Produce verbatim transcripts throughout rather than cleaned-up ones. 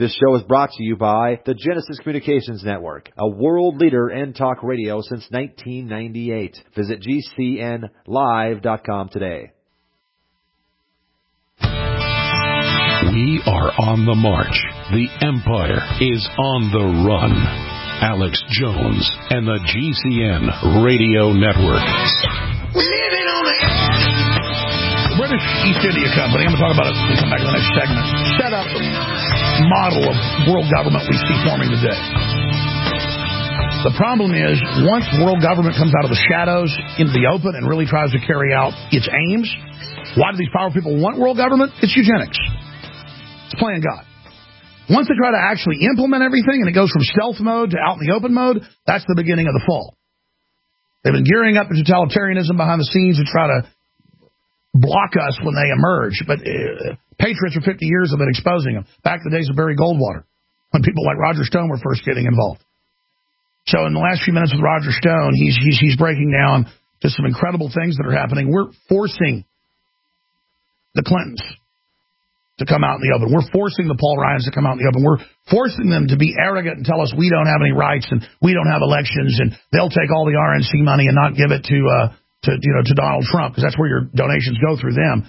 This show is brought to you by the Genesis Communications Network, a world leader in talk radio since nineteen ninety-eight. Visit G C N live dot com today. We are on the march. The Empire is on the run. Alex Jones and the G C N Radio Network. We're living on the edge. The British East India Company, I'm going to talk about it when we come back to the next segment, set up the model of world government we see forming today. The problem is, once world government comes out of the shadows into the open and really tries to carry out its aims, why do these powerful people want world government? It's eugenics. It's playing God. Once they try to actually implement everything and it goes from stealth mode to out in the open mode, that's the beginning of the fall. They've been gearing up to totalitarianism behind the scenes to try to block us when they emerge. But uh, patriots for fifty years have been exposing them. Back in the days of Barry Goldwater, when people like Roger Stone were first getting involved. So in the last few minutes with Roger Stone, he's, he's, he's breaking down just some incredible things that are happening. We're forcing the Clintons to come out in the open. We're forcing the Paul Ryans to come out in the open. We're forcing them to be arrogant and tell us we don't have any rights and we don't have elections and they'll take all the R N C money and not give it to, uh, to you know, to Donald Trump, because that's where your donations go, through them.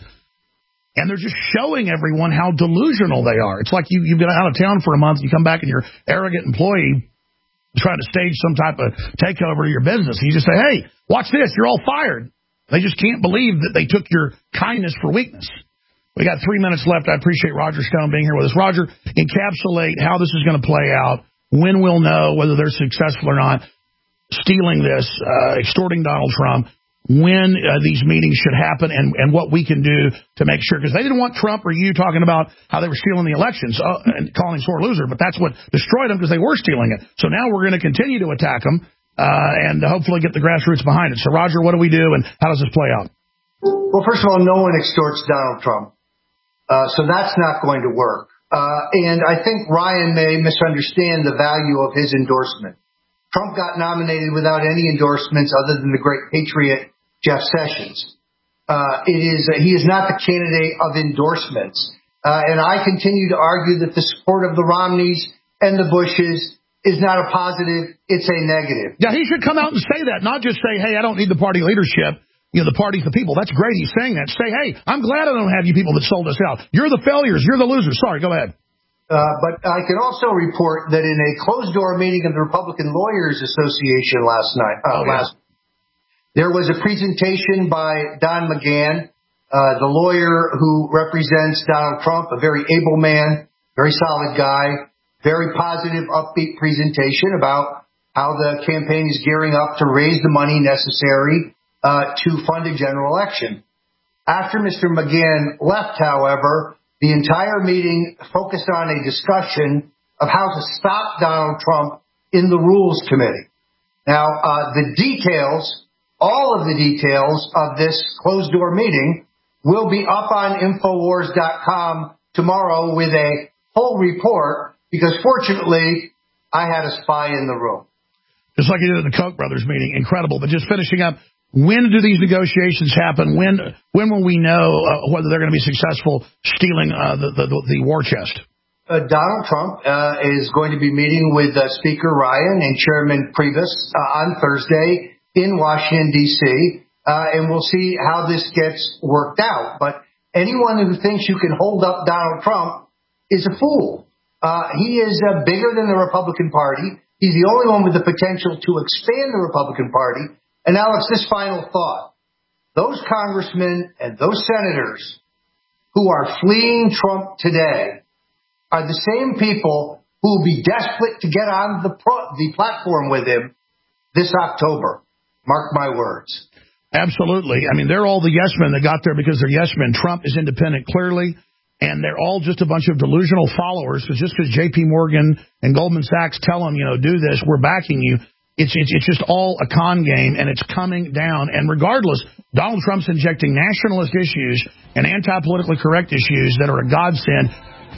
And they're just showing everyone how delusional they are. It's like you, you've been out of town for a month, you come back and your arrogant employee trying to stage some type of takeover of your business. And you just say, hey, watch this, you're all fired. They just can't believe that they took your kindness for weakness. We got three minutes left. I appreciate Roger Stone being here with us. Roger, encapsulate how this is going to play out, when we'll know whether they're successful or not, stealing this, uh, extorting Donald Trump, when uh, these meetings should happen, and, and what we can do to make sure. Because they didn't want Trump or you talking about how they were stealing the elections uh, and calling him sore loser, but that's what destroyed them, because they were stealing it. So now we're going to continue to attack them uh, and hopefully get the grassroots behind it. So, Roger, what do we do, and how does this play out? Well, first of all, no one extorts Donald Trump. Uh, so that's not going to work. Uh, and I think Ryan may misunderstand the value of his endorsement. Trump got nominated without any endorsements other than the great patriot Jeff Sessions. Uh, it is, uh, he is not the candidate of endorsements. Uh, and I continue to argue that the support of the Romneys and the Bushes is not a positive, it's a negative. Yeah, he should come out and say that, not just say, hey, I don't need the party leadership. You know, the party's the people. That's great he's saying that. Say, hey, I'm glad I don't have you people that sold us out. You're the failures. You're the losers. Sorry, go ahead. Uh, but I can also report that in a closed-door meeting of the Republican Lawyers Association last night, uh, oh, last, yeah. there was a presentation by Don McGahn, uh, the lawyer who represents Donald Trump, a very able man, very solid guy, very positive, upbeat presentation about how the campaign is gearing up to raise the money necessary Uh, to fund a general election. After Mister McGahn left, however, the entire meeting focused on a discussion of how to stop Donald Trump in the Rules Committee. Now, uh, the details, all of the details of this closed-door meeting will be up on Infowars dot com tomorrow with a full report, because fortunately, I had a spy in the room. Just like you did at the Koch brothers meeting. Incredible. But just finishing up, when do these negotiations happen? When when will we know uh, whether they're going to be successful stealing uh, the, the the war chest? Uh, Donald Trump uh, is going to be meeting with uh, Speaker Ryan and Chairman Priebus uh, on Thursday in Washington, D C, uh, and we'll see how this gets worked out. But anyone who thinks you can hold up Donald Trump is a fool. Uh, he is uh, bigger than the Republican Party. He's the only one with the potential to expand the Republican Party. And Alex, this final thought. Those congressmen and those senators who are fleeing Trump today are the same people who will be desperate to get on the pro- the platform with him this October. Mark my words. Absolutely. I mean, they're all the yes men that got there because they're yes men. Trump is independent, clearly, and they're all just a bunch of delusional followers. Because just because J P Morgan and Goldman Sachs tell them, you know, do this, we're backing you. It's, it's it's just all a con game, and it's coming down. And regardless, Donald Trump's injecting nationalist issues and anti-politically correct issues that are a godsend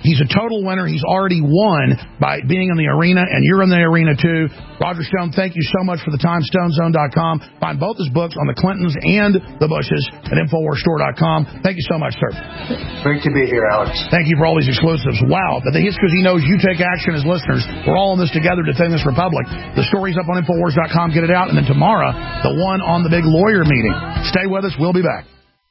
He's a total winner. He's already won by being in the arena, and you're in the arena too. Roger Stone, thank you so much for the time. Stone Zone dot com. Find both his books on the Clintons and the Bushes at Infowars Store dot com. Thank you so much, sir. Great to be here, Alex. Thank you for all these exclusives. Wow. But it's because he knows you take action as listeners. We're all in this together to defend this republic. The story's up on Infowars dot com. Get it out. And then tomorrow, the one on the big lawyer meeting. Stay with us. We'll be back.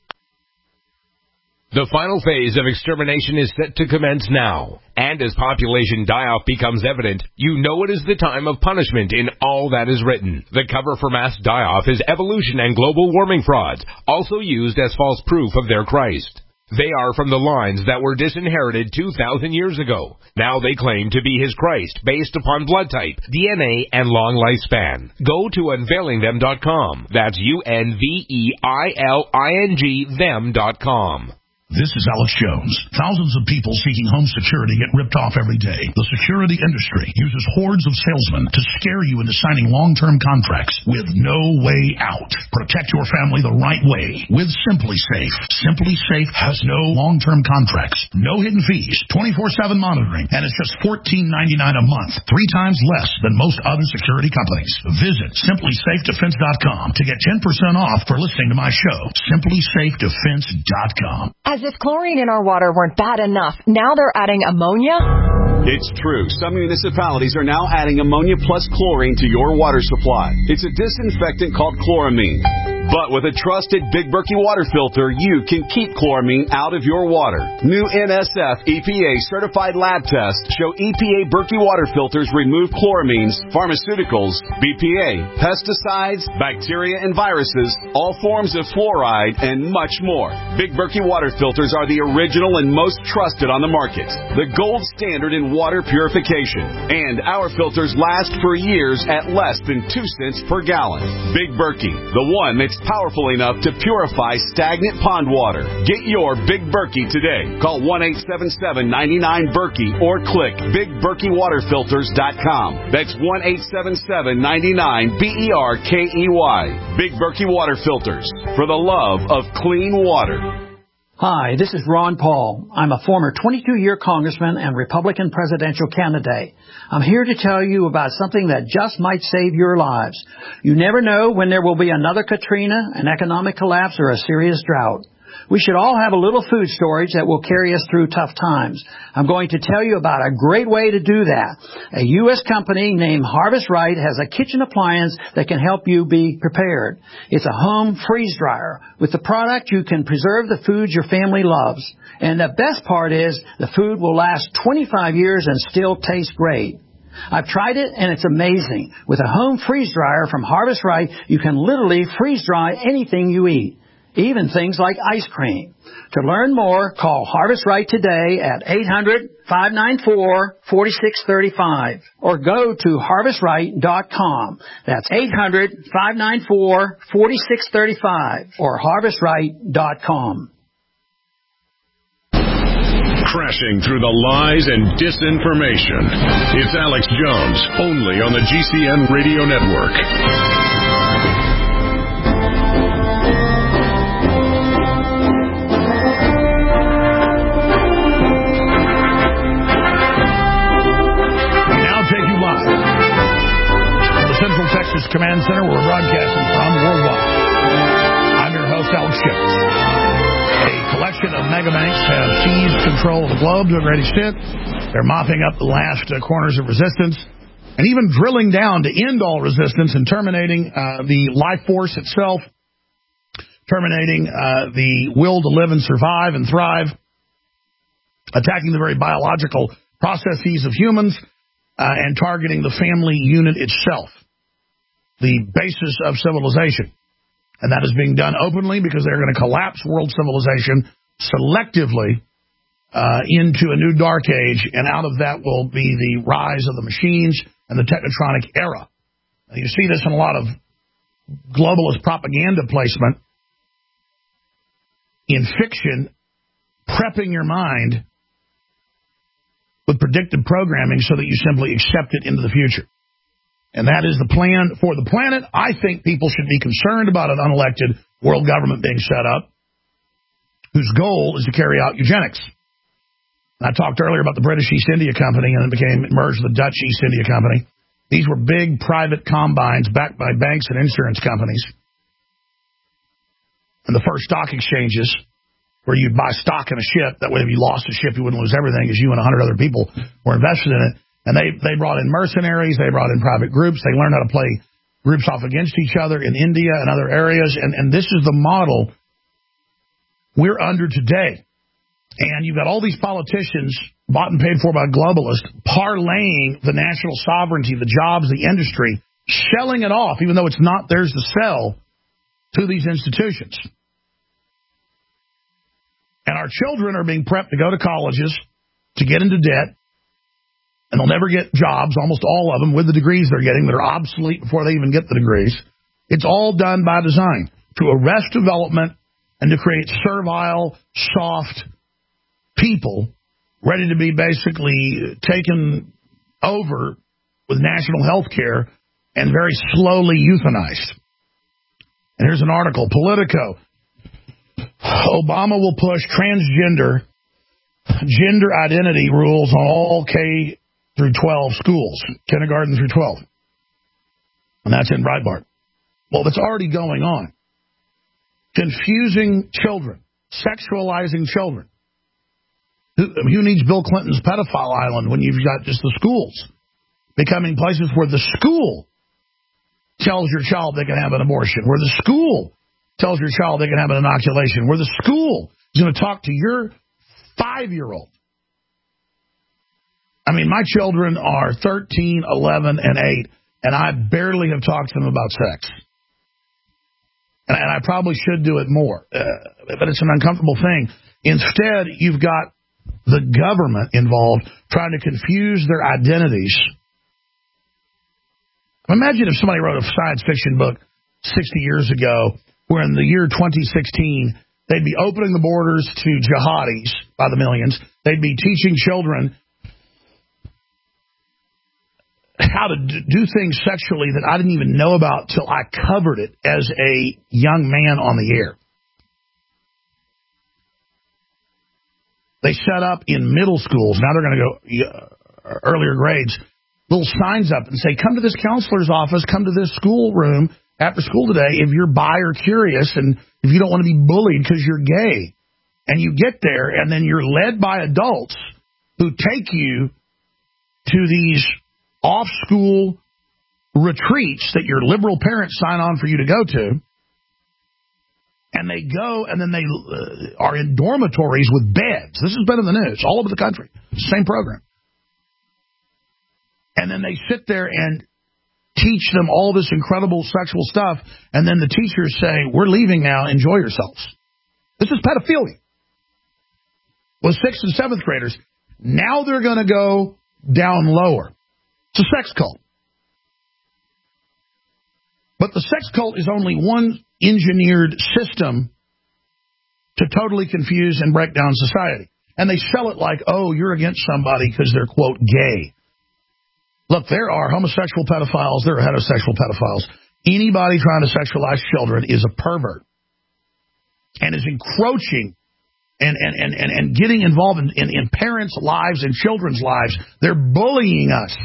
The final phase of extermination is set to commence now. And as population die-off becomes evident, you know it is the time of punishment in all that is written. The cover for mass die-off is evolution and global warming frauds, also used as false proof of their Christ. They are from the lines that were disinherited two thousand years ago. Now they claim to be his Christ based upon blood type, D N A, and long lifespan. Go to unveiling them dot com. That's U N V E I L I N G them dot com. This is Alex Jones. Thousands of people seeking home security get ripped off every day. The security industry uses hordes of salesmen to scare you into signing long-term contracts with no way out. Protect your family the right way with SimpliSafe. SimpliSafe has no long-term contracts, no hidden fees, twenty-four seven monitoring, and it's just fourteen ninety-nine a month, three times less than most other security companies. Visit Simply Safe Defense dot com to get ten percent off for listening to my show. Simply Safe Defense dot com. As if chlorine in our water weren't bad enough, now they're adding ammonia? It's true. Some municipalities are now adding ammonia plus chlorine to your water supply. It's a disinfectant called chloramine. But with a trusted Big Berkey water filter, you can keep chloramine out of your water. New N S F E P A certified lab tests show E P A Berkey water filters remove chloramines, pharmaceuticals, B P A, pesticides, bacteria and viruses, all forms of fluoride, and much more. Big Berkey water filters are the original and most trusted on the market. The gold standard in water purification. And our filters last for years at less than two cents per gallon. Big Berkey, the one that's powerful enough to purify stagnant pond water. Get your Big Berkey today. Call one eight seven seven, nine nine, Berkey or click big berkey water filters dot com. That's one eight seven seven, nine nine, B E R K E Y. Big Berkey Water Filters. For the love of clean water. Hi, this is Ron Paul. I'm a former twenty-two-year congressman and Republican presidential candidate. I'm here to tell you about something that just might save your lives. You never know when there will be another Katrina, an economic collapse, or a serious drought. We should all have a little food storage that will carry us through tough times. I'm going to tell you about a great way to do that. A U S company named Harvest Right has a kitchen appliance that can help you be prepared. It's a home freeze dryer. With the product, you can preserve the foods your family loves. And the best part is the food will last twenty-five years and still taste great. I've tried it, and it's amazing. With a home freeze dryer from Harvest Right, you can literally freeze dry anything you eat, even things like ice cream. To learn more, call Harvest Right today at eight hundred, five nine four, four six three five or go to harvest right dot com. That's eight hundred, five nine four, four six three five or harvest right dot com. Crashing through the lies and disinformation. It's Alex Jones, only on the G C N Radio Network. Central Texas Command Center, where we're broadcasting from worldwide. I'm your host, Alex Jones. A collection of megabanks have seized control of the globe to a great extent. They're mopping up the last uh, corners of resistance and even drilling down to end all resistance and terminating uh, the life force itself, terminating uh, the will to live and survive and thrive, attacking the very biological processes of humans, uh, and targeting the family unit itself, the basis of civilization. And that is being done openly because they're going to collapse world civilization selectively uh, into a new dark age, and out of that will be the rise of the machines and the technotronic era. Now, you see this in a lot of globalist propaganda placement in fiction, prepping your mind with predictive programming so that you simply accept it into the future. And that is the plan for the planet. I think people should be concerned about an unelected world government being set up whose goal is to carry out eugenics. I talked earlier about the British East India Company, and it became merged with the Dutch East India Company. These were big private combines backed by banks and insurance companies. And the first stock exchanges, where you'd buy stock in a ship, that way if you lost a ship, you wouldn't lose everything, because you and a hundred other people were invested in it. And they, they brought in mercenaries, they brought in private groups, they learned how to play groups off against each other in India and other areas, and, and this is the model we're under today. And you've got all these politicians bought and paid for by globalists parlaying the national sovereignty, the jobs, the industry, selling it off, even though it's not theirs to sell, to these institutions. And our children are being prepped to go to colleges, to get into debt, and they'll never get jobs, almost all of them, with the degrees they're getting that are obsolete before they even get the degrees. It's all done by design, to arrest development and to create servile, soft people ready to be basically taken over with national health care and very slowly euthanized. And here's an article, Politico. Obama will push transgender gender identity rules on all K through twelve schools, kindergarten through twelve. And that's in Breitbart. Well, that's already going on. Confusing children, sexualizing children. Who, who needs Bill Clinton's pedophile island when you've got just the schools becoming places where the school tells your child they can have an abortion, where the school tells your child they can have an inoculation, where the school is going to talk to your five-year-old. I mean, my children are thirteen, eleven, and eight, and I barely have talked to them about sex. And, and I probably should do it more, uh, but it's an uncomfortable thing. Instead, you've got the government involved trying to confuse their identities. Imagine if somebody wrote a science fiction book sixty years ago where in the year twenty sixteen they'd be opening the borders to jihadis by the millions. They'd be teaching children how to do things sexually that I didn't even know about till I covered it as a young man on the air. They set up in middle schools, now they're going to go uh, earlier grades, little signs up and say, come to this counselor's office, come to this schoolroom after school today if you're bi or curious and if you don't want to be bullied because you're gay. And you get there, and then you're led by adults who take you to these off-school retreats that your liberal parents sign on for you to go to. And they go, and then they uh, are in dormitories with beds. This has been in the news all over the country. Same program. And then they sit there and teach them all this incredible sexual stuff, and then the teachers say, we're leaving now, enjoy yourselves. This is pedophilia. With sixth and seventh graders, now they're going to go down lower. It's a sex cult. But the sex cult is only one engineered system to totally confuse and break down society. And they sell it like, oh, you're against somebody because they're, quote, gay. Look, there are homosexual pedophiles. There are heterosexual pedophiles. Anybody trying to sexualize children is a pervert and is encroaching and, and, and, and, and getting involved in, in, in parents' lives and children's lives. They're bullying us.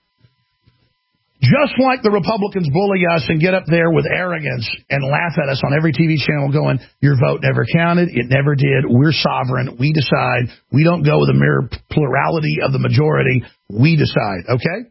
Just like the Republicans bully us and get up there with arrogance and laugh at us on every T V channel going, your vote never counted, it never did, we're sovereign, we decide, we don't go with the mere plurality of the majority, we decide, okay?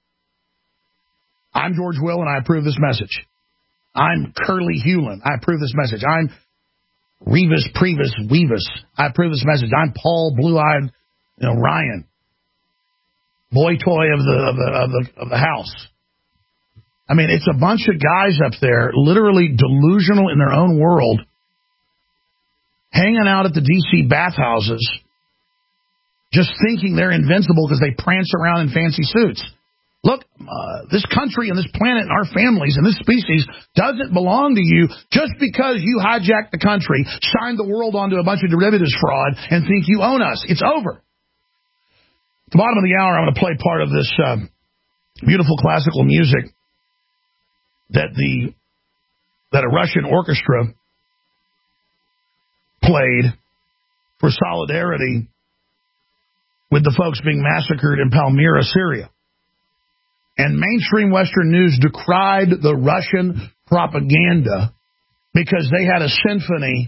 I'm George Will and I approve this message. I'm Curly Hewlin, I approve this message. I'm Revis Previs Weavis, I approve this message. I'm Paul Blue-Eyed you know, Ryan, boy toy of the, of the, of the, of the house. I mean, it's a bunch of guys up there, literally delusional in their own world, hanging out at the D C bathhouses, just thinking they're invincible because they prance around in fancy suits. Look, uh, this country and this planet and our families and this species doesn't belong to you just because you hijacked the country, signed the world onto a bunch of derivatives fraud, and think you own us. It's over. At the bottom of the hour, I'm going to play part of this uh, beautiful classical music that the that a Russian orchestra played for solidarity with the folks being massacred in Palmyra, Syria. And mainstream Western news decried the Russian propaganda because they had a symphony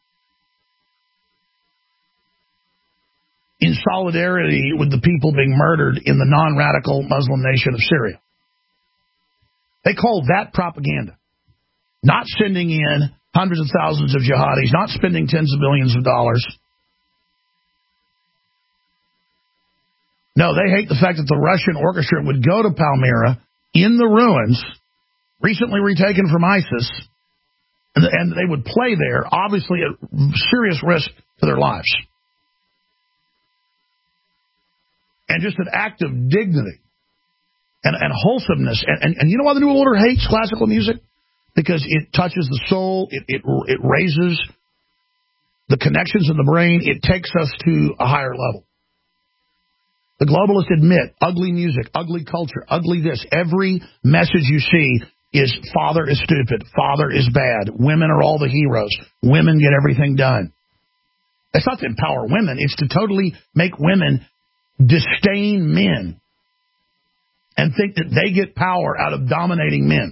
in solidarity with the people being murdered in the non-radical Muslim nation of Syria. They call that propaganda. Not sending in hundreds of thousands of jihadis, not spending tens of billions of dollars. No, they hate the fact that the Russian orchestra would go to Palmyra in the ruins, recently retaken from ISIS, and, and they would play there, obviously at serious risk to their lives. And just an act of dignity and, and wholesomeness. And, and, and you know why the New Order hates classical music? Because it touches the soul. It, it, it raises the connections in the brain. It takes us to a higher level. The globalists admit ugly music, ugly culture, ugly this. Every message you see is father is stupid, father is bad, women are all the heroes, women get everything done. It's not to empower women. It's to totally make women disdain men and think that they get power out of dominating men.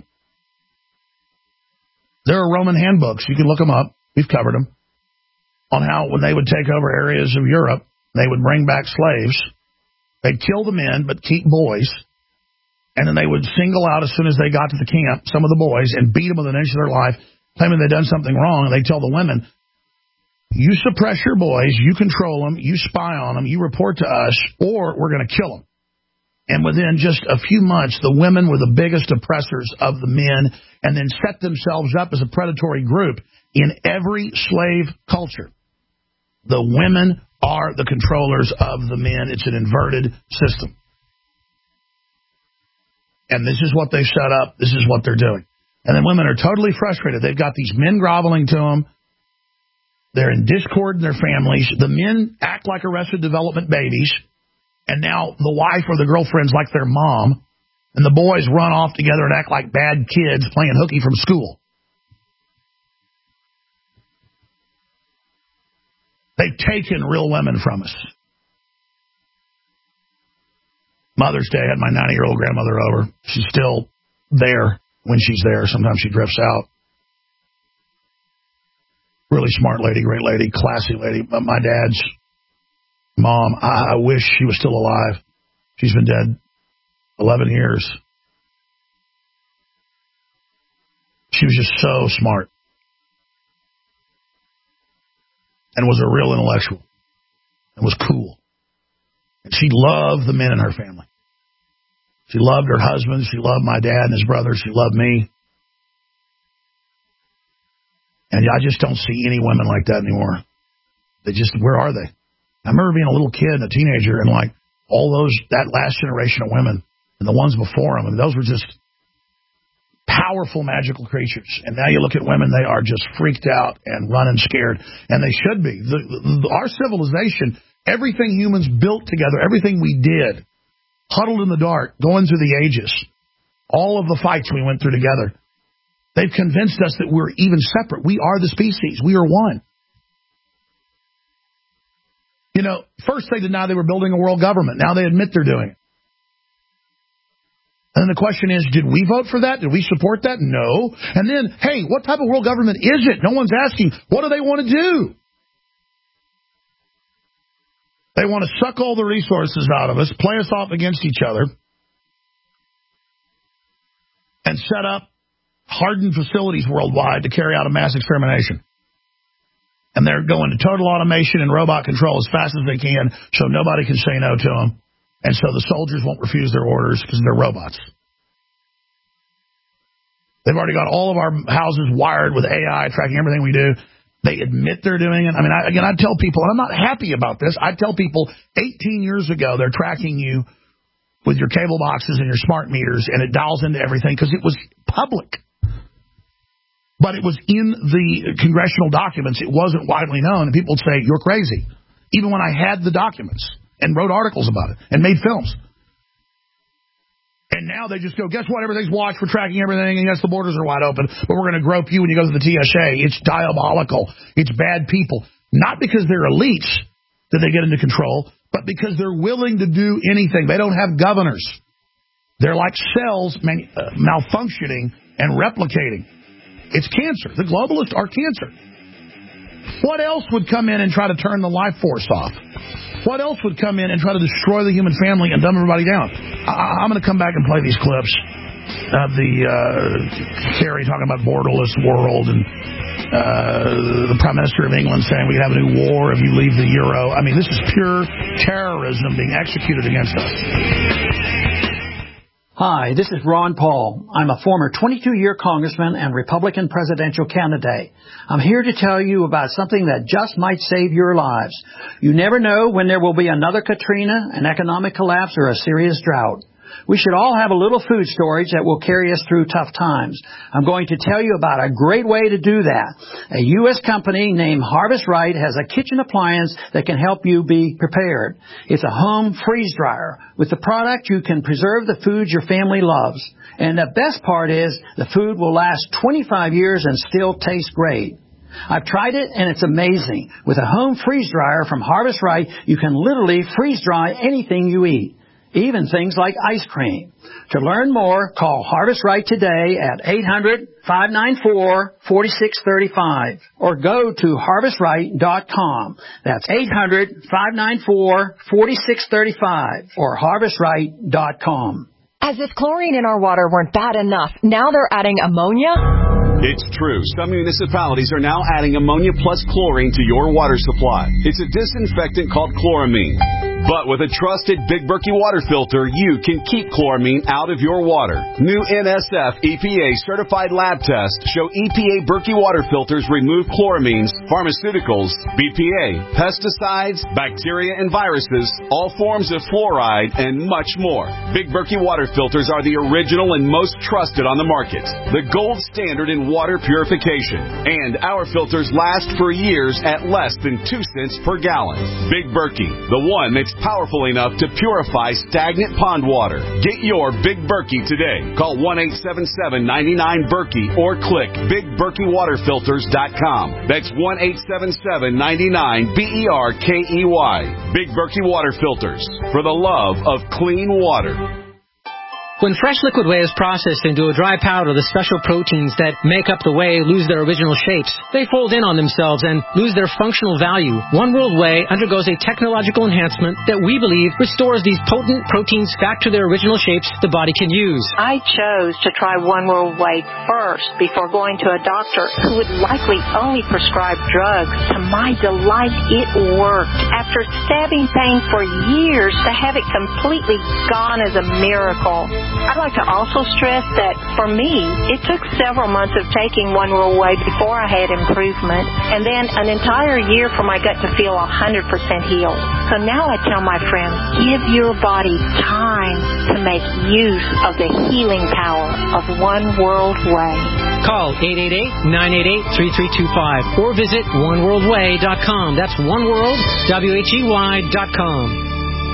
There are Roman handbooks. You can look them up. We've covered them. On how when they would take over areas of Europe, they would bring back slaves. They'd kill the men but keep boys. And then they would single out as soon as they got to the camp some of the boys and beat them within an inch of their life, claiming they'd done something wrong. And they'd tell the women, you suppress your boys, you control them, you spy on them, you report to us, or we're going to kill them. And within just a few months, the women were the biggest oppressors of the men and then set themselves up as a predatory group in every slave culture. The women are the controllers of the men. It's an inverted system. And this is what they've set up. This is what they're doing. And then women are totally frustrated. They've got these men groveling to them. They're in discord in their families. The men act like Arrested Development babies. And now the wife or the girlfriend's like their mom. And the boys run off together and act like bad kids playing hooky from school. They've taken real women from us. Mother's Day, I had my ninety-year-old grandmother over. She's still there when she's there. Sometimes she drifts out. Really smart lady, great lady, classy lady. But my dad's mom, I, I wish she was still alive. She's been dead eleven years. She was just so smart. And was a real intellectual. And was cool. And she loved the men in her family. She loved her husband. She loved my dad and his brother. She loved me. And I just don't see any women like that anymore. They just, where are they? I remember being a little kid and a teenager and like all those, that last generation of women and the ones before them. And those were just powerful, magical creatures. And now you look at women, they are just freaked out and running scared. And they should be. The, the, our civilization, everything humans built together, everything we did, huddled in the dark, going through the ages, all of the fights we went through together, they've convinced us that we're even separate. We are the species. We are one. You know, first they denied they were building a world government. Now they admit they're doing it. And then the question is, did we vote for that? Did we support that? No. And then, hey, what type of world government is it? No one's asking, what do they want to do? They want to suck all the resources out of us, play us off against each other, and set up hardened facilities worldwide to carry out a mass extermination. And they're going to total automation and robot control as fast as they can so nobody can say no to them. And so the soldiers won't refuse their orders because they're robots. They've already got all of our houses wired with A I, tracking everything we do. They admit they're doing it. I mean, I, again, I tell people, and I'm not happy about this, I tell people eighteen years ago they're tracking you with your cable boxes and your smart meters, and it dials into everything because it was public. But it was in the congressional documents. It wasn't widely known, and people would say, you're crazy. Even when I had the documents and wrote articles about it and made films. And now they just go, guess what? Everything's watched for tracking everything, and yes, the borders are wide open, but we're going to grope you when you go to the T S A. It's diabolical. It's bad people. Not because they're elites that they get into control, but because they're willing to do anything. They don't have governors. They're like cells man, uh, malfunctioning and replicating. It's cancer. The globalists are cancer. What else would come in and try to turn the life force off? What else would come in and try to destroy the human family and dumb everybody down? I, I'm going to come back and play these clips of the uh, Kerry talking about borderless world and uh, the Prime Minister of England saying we have a new war if you leave the euro. I mean, this is pure terrorism being executed against us. Hi, this is Ron Paul. I'm a former twenty-two-year congressman and Republican presidential candidate. I'm here to tell you about something that just might save your lives. You never know when there will be another Katrina, an economic collapse, or a serious drought. We should all have a little food storage that will carry us through tough times. I'm going to tell you about a great way to do that. A U S company named Harvest Right has a kitchen appliance that can help you be prepared. It's a home freeze dryer. With the product, you can preserve the foods your family loves. And the best part is the food will last twenty-five years and still taste great. I've tried it, and it's amazing. With a home freeze dryer from Harvest Right, you can literally freeze dry anything you eat, even things like ice cream. To learn more, call Harvest Right today at eight hundred, five nine four, four six three five or go to harvest right dot com. That's eight hundred, five nine four, four six three five or harvest right dot com. As if chlorine in our water weren't bad enough, now they're adding ammonia? It's true. Some municipalities are now adding ammonia plus chlorine to your water supply. It's a disinfectant called chloramine. But with a trusted Big Berkey water filter, you can keep chloramine out of your water. New N S F E P A certified lab tests show E P A Berkey water filters remove chloramines, pharmaceuticals, B P A, pesticides, bacteria and viruses, all forms of fluoride, and much more. Big Berkey water filters are the original and most trusted on the market. The gold standard in water purification. And our filters last for years at less than two cents per gallon. Big Berkey, the one that's powerful enough to purify stagnant pond water. Get your Big Berkey today. Call one eight seven seven, nine nine, Berkey or click big berkey water filters dot com. That's one eight seven seven, nine nine, B E R K E Y. Big Berkey Water Filters. For the love of clean water. When fresh liquid whey is processed into a dry powder, the special proteins that make up the whey lose their original shapes. They fold in on themselves and lose their functional value. One World Whey undergoes a technological enhancement that we believe restores these potent proteins back to their original shapes the body can use. I chose to try One World Whey first before going to a doctor who would likely only prescribe drugs. To my delight, it worked. After stabbing pain for years, to have it completely gone is a miracle. I'd like to also stress that, for me, it took several months of taking One World Whey before I had improvement, and then an entire year for my gut to feel one hundred percent healed. So now I tell my friends, give your body time to make use of the healing power of One World Whey. Call eight eight eight, nine eight eight, three three two five or visit one world way dot com. That's oneworld, W H E Y dot com.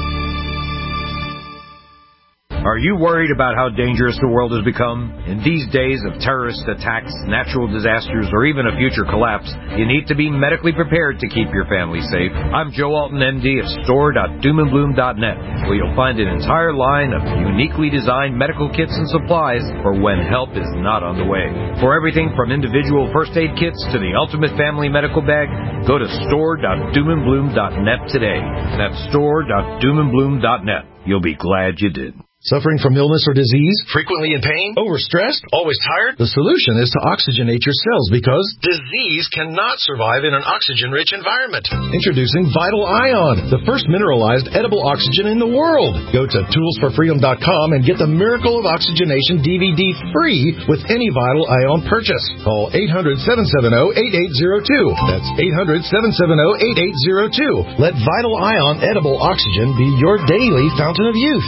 Are you worried about how dangerous the world has become? In these days of terrorist attacks, natural disasters, or even a future collapse, you need to be medically prepared to keep your family safe. I'm Joe Alton, M D of store dot doom and bloom dot net, where you'll find an entire line of uniquely designed medical kits and supplies for when help is not on the way. For everything from individual first aid kits to the ultimate family medical bag, go to store dot doom and bloom dot net today. That's store dot doom and bloom dot net. You'll be glad you did. Suffering from illness or disease? Frequently in pain? Overstressed? Always tired? The solution is to oxygenate your cells because disease cannot survive in an oxygen-rich environment. Introducing Vital Ion, the first mineralized edible oxygen in the world. Go to tools for freedom dot com and get the Miracle of Oxygenation D V D free with any Vital Ion purchase. Call eight hundred, seven seven zero, eight eight zero two. That's eight hundred, seven seven zero, eight eight zero two. Let Vital Ion edible oxygen be your daily fountain of youth.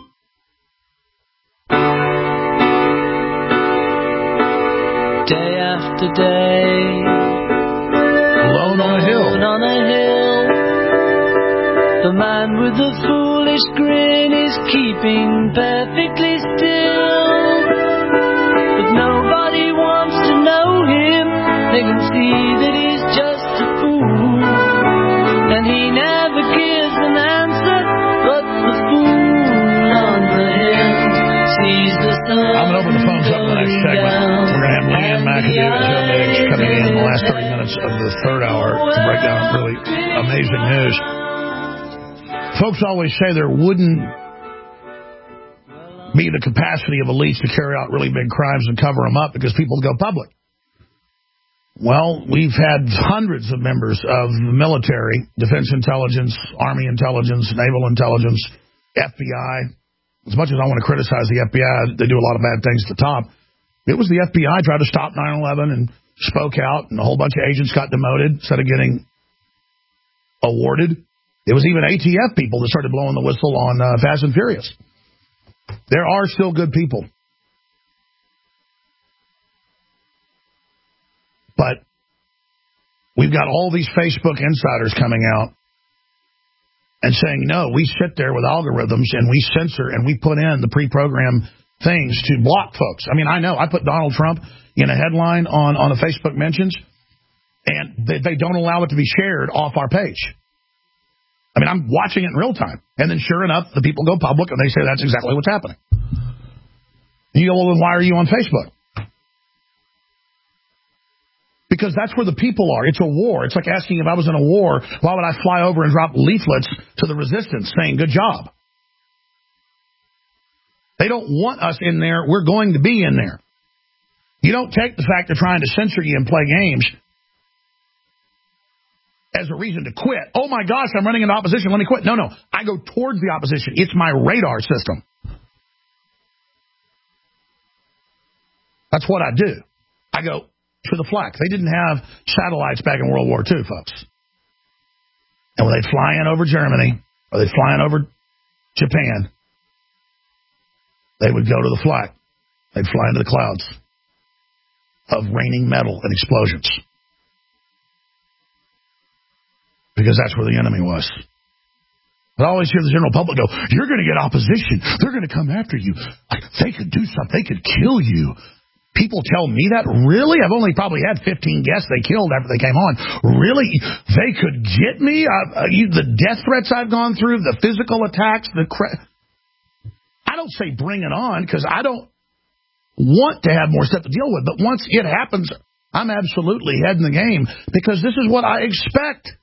Day after day, alone on a hill. On a hill, the man with the foolish grin is keeping perfectly still. But nobody wants to know him. They can see that he's just a fool, and he never gives an answer. I'm going to open the phones up in the next segment. We're going to have Leanne McAdoo and Joe Biggs coming in in the last thirty minutes of the third hour to break down really amazing news. Folks always say there wouldn't be the capacity of elites to carry out really big crimes and cover them up because people go public. Well, we've had hundreds of members of the military, Defense Intelligence, Army Intelligence, Naval Intelligence, F B I. As much as I want to criticize the F B I, they do a lot of bad things at the top. It was the F B I tried to stop nine eleven and spoke out, and a whole bunch of agents got demoted instead of getting awarded. It was even A T F people that started blowing the whistle on uh, Fast and Furious. There are still good people. But we've got all these Facebook insiders coming out and saying, no, we sit there with algorithms and we censor and we put in the pre-programmed things to block folks. I mean, I know. I put Donald Trump in a headline on, on the Facebook mentions, and they, they don't allow it to be shared off our page. I mean, I'm watching it in real time. And then sure enough, the people go public and they say that's exactly what's happening. And you go, well, then why are you on Facebook? Because that's where the people are. It's a war. It's like asking if I was in a war, why would I fly over and drop leaflets to the resistance saying, good job? They don't want us in there. We're going to be in there. You don't take the fact they're trying to censor you and play games as a reason to quit. Oh, my gosh, I'm running into opposition. Let me quit. No, no. I go towards the opposition. It's my radar system. That's what I do. I go to the flag. They didn't have satellites back in World War Two, folks. And when they'd fly in over Germany or they'd fly in over Japan, they would go to the flag. They'd fly into the clouds of raining metal and explosions. Because that's where the enemy was. I always hear the general public go, you're going to get opposition. They're going to come after you. They could do something. They could kill you. People tell me that? Really? I've only probably had fifteen guests they killed after they came on. Really? They could get me? Uh, uh, you, the death threats I've gone through, the physical attacks, the cra- I don't say bring it on because I don't want to have more stuff to deal with. But once it happens, I'm absolutely head in the game because this is what I expect.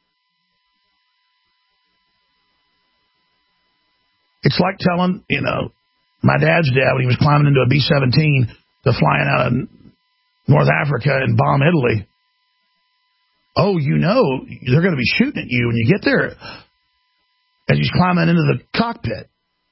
It's like telling, you know, my dad's dad when he was climbing into a B seventeen to flying out of North Africa and bomb Italy. Oh, you know, they're going to be shooting at you when you get there as he's climbing into the cockpit.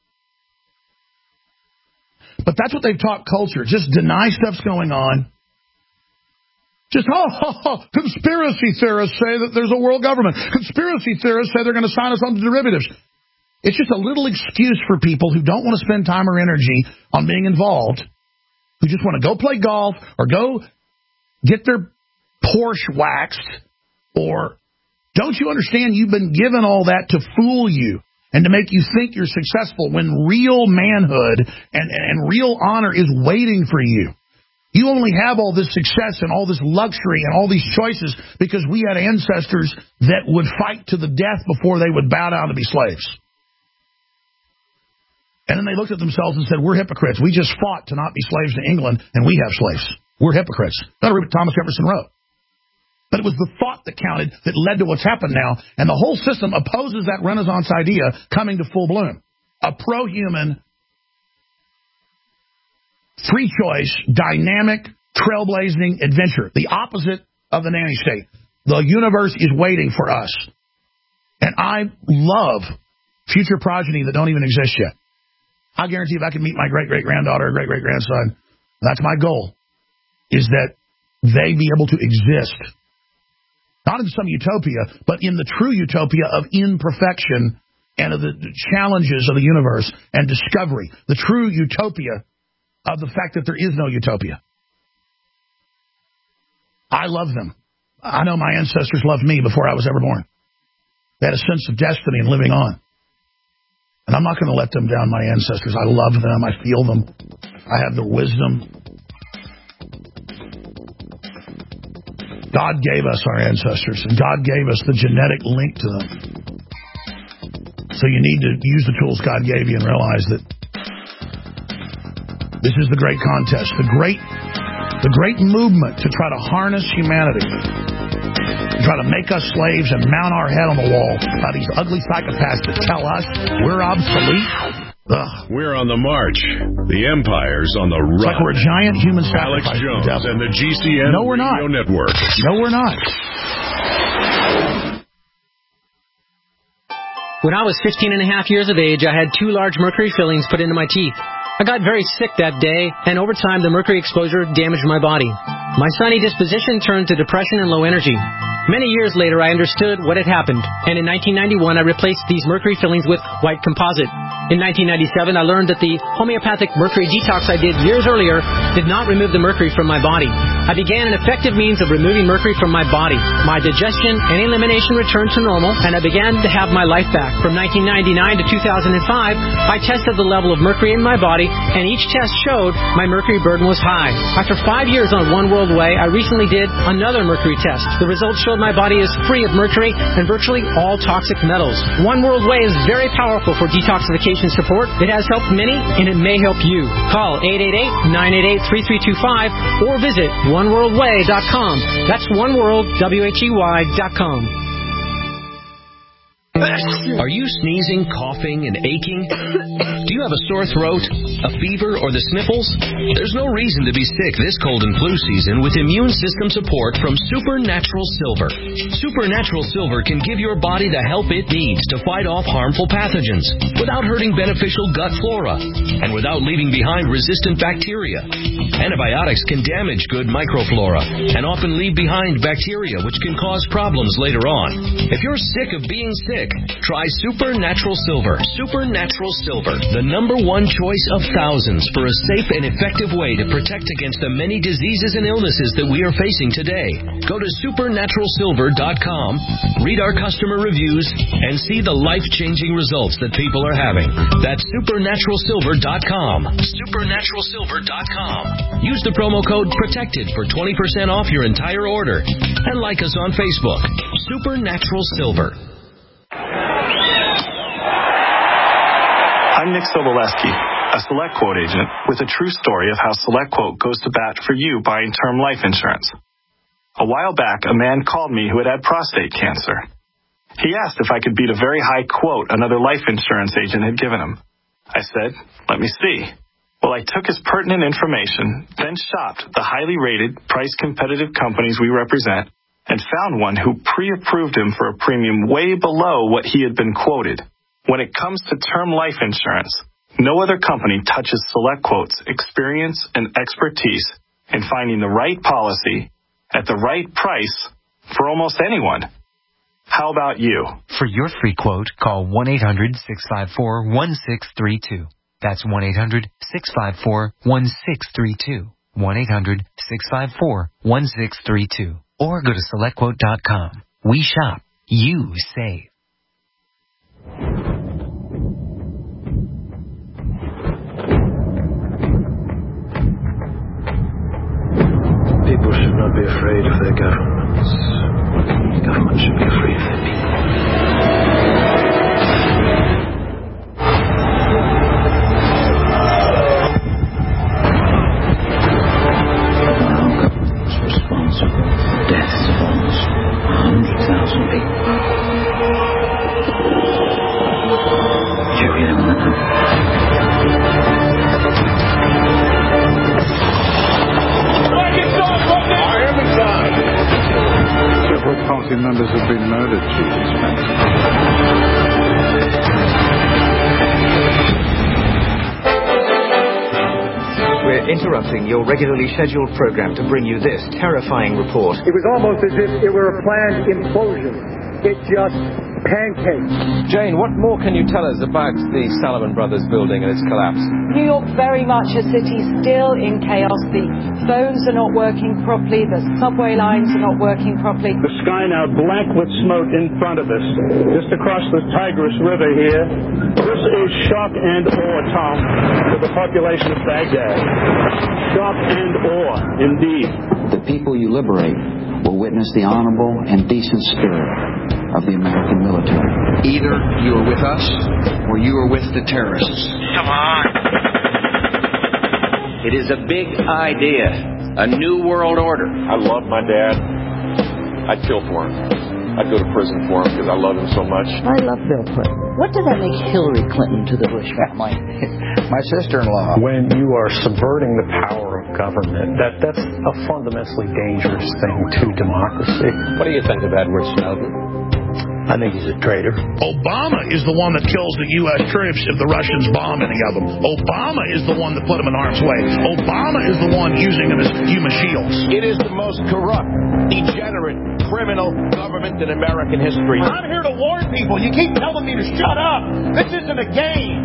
But that's what they've taught culture. Just deny stuff's going on. Just, oh, oh, oh, conspiracy theorists say that there's a world government. Conspiracy theorists say they're going to sign us on to derivatives. It's just a little excuse for people who don't want to spend time or energy on being involved, who just want to go play golf or go get their Porsche waxed, or don't you understand you've been given all that to fool you and to make you think you're successful when real manhood and, and real honor is waiting for you. You only have all this success and all this luxury and all these choices because we had ancestors that would fight to the death before they would bow down to be slaves. And then they looked at themselves and said, we're hypocrites. We just fought to not be slaves to England, and we have slaves. We're hypocrites. Gotta read what Thomas Jefferson wrote. But it was the thought that counted that led to what's happened now, and the whole system opposes that Renaissance idea coming to full bloom. A pro-human, free choice, dynamic, trailblazing adventure. The opposite of the nanny state. The universe is waiting for us. And I love future progeny that don't even exist yet. I guarantee if I can meet my great-great-granddaughter or great-great-grandson, that's my goal, is that they be able to exist. Not in some utopia, but in the true utopia of imperfection and of the challenges of the universe and discovery. The true utopia of the fact that there is no utopia. I love them. I know my ancestors loved me before I was ever born. They had a sense of destiny and living on. And I'm not going to let them down, my ancestors. I love them. I feel them. I have their wisdom. God gave us our ancestors, and God gave us the genetic link to them. So you need to use the tools God gave you and realize that This is the great contest, the great, the great movement to try to harness humanity, to try to make us slaves and mount our head on the wall by these ugly psychopaths that tell us we're obsolete. Ugh. We're on the march. The Empire's on the run. It's like we're a giant human Alex sacrifice. Jones and the G C N no, we're not. Radio Network. No, we're not. When I was fifteen and a half years of age, I had two large mercury fillings put into my teeth. I got very sick that day, and over time, the mercury exposure damaged my body. My sunny disposition turned to depression and low energy. Many years later, I understood what had happened, and in nineteen ninety-one, I replaced these mercury fillings with white composite. In nineteen ninety-seven, I learned that the homeopathic mercury detox I did years earlier did not remove the mercury from my body. I began an effective means of removing mercury from my body. My digestion and elimination returned to normal, and I began to have my life back. From nineteen ninety-nine to two thousand five, I tested the level of mercury in my body, and each test showed my mercury burden was high. After five years on One World Way, I recently did another mercury test. The results showed my body is free of mercury and virtually all toxic metals. One World Way is very powerful for detoxification support. It has helped many, and it may help you. Call eight eight eight, nine eight eight, three three two five or visit one world way dot com. That's one world, W H E Y dot com. Are you sneezing, coughing, and aching? Do you have a sore throat, a fever, or the sniffles? There's no reason to be sick this cold and flu season with immune system support from Supernatural Silver. Supernatural Silver can give your body the help it needs to fight off harmful pathogens without hurting beneficial gut flora and without leaving behind resistant bacteria. Antibiotics can damage good microflora and often leave behind bacteria which can cause problems later on. If you're sick of being sick, try Supernatural Silver. Supernatural Silver, the number one choice of thousands for a safe and effective way to protect against the many diseases and illnesses that we are facing today. Go to supernatural silver dot com, read our customer reviews, and see the life-changing results that people are having. That's supernatural silver dot com. supernatural silver dot com. Use the promo code PROTECTED for twenty percent off your entire order. And like us on Facebook. Supernatural Silver. I'm Nick Sobolewski, a SelectQuote agent with a true story of how SelectQuote goes to bat for you buying term life insurance. A while back, a man called me who had had prostate cancer. He asked if I could beat a very high quote another life insurance agent had given him. I said, let me see. Well, I took his pertinent information, then shopped the highly rated, price-competitive companies we represent, and found one who pre-approved him for a premium way below what he had been quoted. When it comes to term life insurance, no other company touches SelectQuote's experience and expertise in finding the right policy at the right price for almost anyone. How about you? For your free quote, call one eight hundred, six five four, one six three two. That's one eight hundred, six five four, one six three two. one eight hundred, six five four, one six three two. Or go to select quote dot com. We shop. You save. People should not be afraid of their governments. Governments should be afraid of their people. Our government's responsible for the deaths of almost one hundred thousand people. Did you really want to know? Several party members have been murdered, Chief Inspector. We're interrupting your regularly scheduled program to bring you this terrifying report. It was almost as if it were a planned implosion. It just pancaked. Jane, what more can you tell us about the Salomon Brothers building and its collapse? New York, very much a city still in chaos. The phones are not working properly. The subway lines are not working properly. The sky now black with smoke in front of us. Just across the Tigris River here. This is shock and awe, Tom, to the population of Baghdad. Shock and awe, indeed. The people you liberate will witness the honorable and decent spirit of the American military. Either you are with us or you are with the terrorists. Come on. It is a big idea, a new world order. I love my dad. I'd kill for him. I'd go to prison for him because I love him so much. I love Bill Clinton. What did that make Hillary Clinton to the Bush family? My sister-in-law. When you are subverting the power of government, that, that's a fundamentally dangerous thing to democracy. What do you think of Edward Snowden? I think he's a traitor. Obama is the one that kills the U S troops if the Russians bomb any of them. Obama is the one that put them in harm's way. Obama is the one using them as human shields. It is the most corrupt, degenerate, criminal government in American history. I'm here to warn people. You keep telling me to shut up. This isn't a game.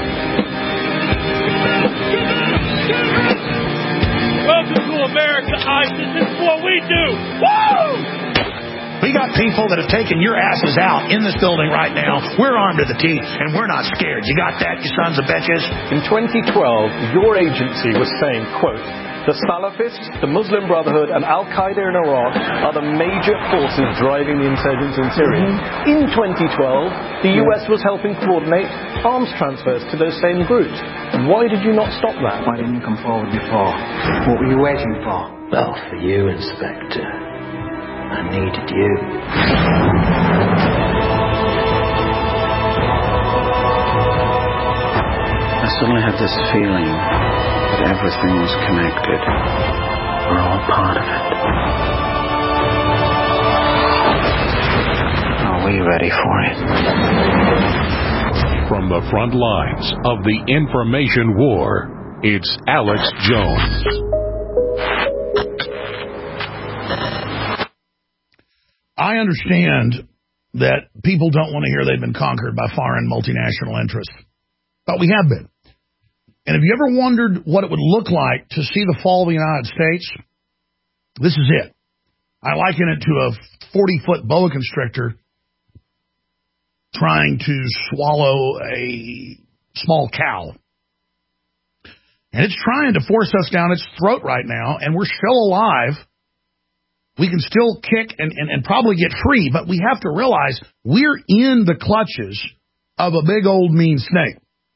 Welcome to America, ISIS. This is what we do. Woo! We got people that have taken your asses out in this building right now. We're armed to the teeth, and we're not scared. You got that, you sons of bitches? In twenty twelve, your agency was saying, quote, the Salafists, the Muslim Brotherhood, and Al-Qaeda in Iraq are the major forces driving the insurgents in Syria. Mm-hmm. In twenty twelve, the U S was helping coordinate arms transfers to those same groups. Why did you not stop that? Why didn't you come forward before? What were you waiting for? Well, for you, Inspector. I needed you. I suddenly had this feeling that everything was connected. We're all part of it. Are we ready for it? From the front lines of the information war, it's Alex Jones. I understand that people don't want to hear they've been conquered by foreign multinational interests, but we have been. And have you ever wondered what it would look like to see the fall of the United States? This is it. I liken it to a forty-foot boa constrictor trying to swallow a small cow. And it's trying to force us down its throat right now, and we're still alive. We can still kick and, and, and probably get free, but we have to realize we're in the clutches of a big old mean snake.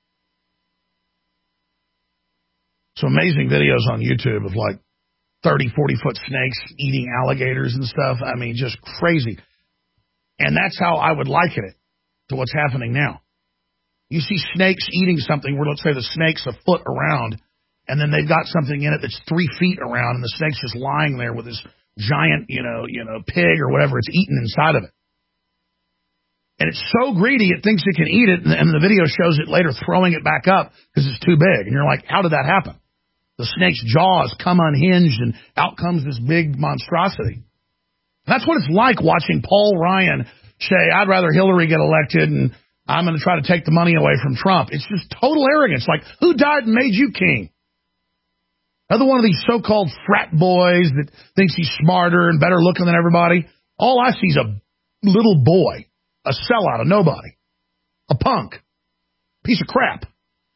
Some amazing videos on YouTube of like thirty, forty-foot snakes eating alligators and stuff. I mean, just crazy. And that's how I would liken it to what's happening now. You see snakes eating something where, let's say, the snake's a foot around, and then they've got something in it that's three feet around, and the snake's just lying there with this giant, you know, you know, pig or whatever it's eating inside of it. And it's so greedy, it thinks it can eat it, and the video shows it later throwing it back up because it's too big. And you're like, how did that happen? The snake's jaws come unhinged, and out comes this big monstrosity. And that's what it's like watching Paul Ryan say, I'd rather Hillary get elected, and I'm going to try to take the money away from Trump. It's just total arrogance. Like, who died and made you king? Another one of these so-called frat boys that thinks he's smarter and better looking than everybody. All I see is a little boy, a sellout, a nobody, a punk, piece of crap.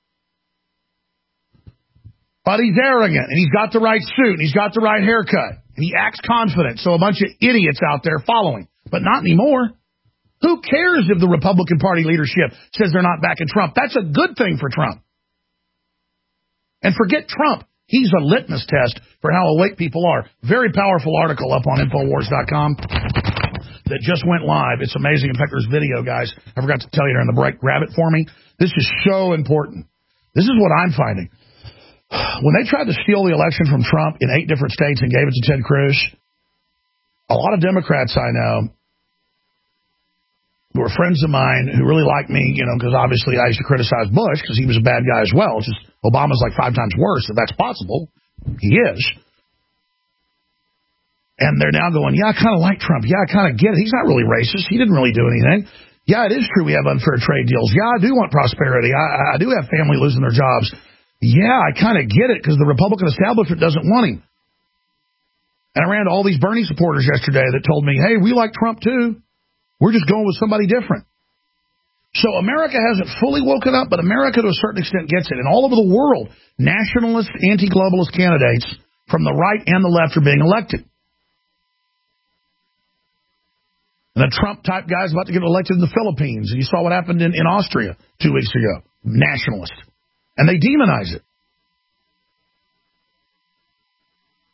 But he's arrogant, and he's got the right suit, and he's got the right haircut, and he acts confident, so a bunch of idiots out there following. But not anymore. Who cares if the Republican Party leadership says they're not backing Trump? That's a good thing for Trump. And forget Trump. He's a litmus test for how awake people are. Very powerful article up on Infowars dot com that just went live. It's amazing. In fact, there's video, guys. I forgot to tell you during the break. Grab it for me. This is so important. This is what I'm finding. When they tried to steal the election from Trump in eight different states and gave it to Ted Cruz, a lot of Democrats I know who are friends of mine who really like me, you know, because obviously I used to criticize Bush because he was a bad guy as well. It's just Obama's like five times worse, if that's possible. He is. And they're now going, yeah, I kind of like Trump. Yeah, I kind of get it. He's not really racist. He didn't really do anything. Yeah, it is true we have unfair trade deals. Yeah, I do want prosperity. I, I do have family losing their jobs. Yeah, I kind of get it because the Republican establishment doesn't want him. And I ran to all these Bernie supporters yesterday that told me, hey, we like Trump too. We're just going with somebody different. So America hasn't fully woken up, but America to a certain extent gets it. And all over the world, nationalist, anti-globalist candidates from the right and the left are being elected. And a Trump-type guy is about to get elected in the Philippines. And you saw what happened in, in Austria two weeks ago. Nationalist. And they demonize it.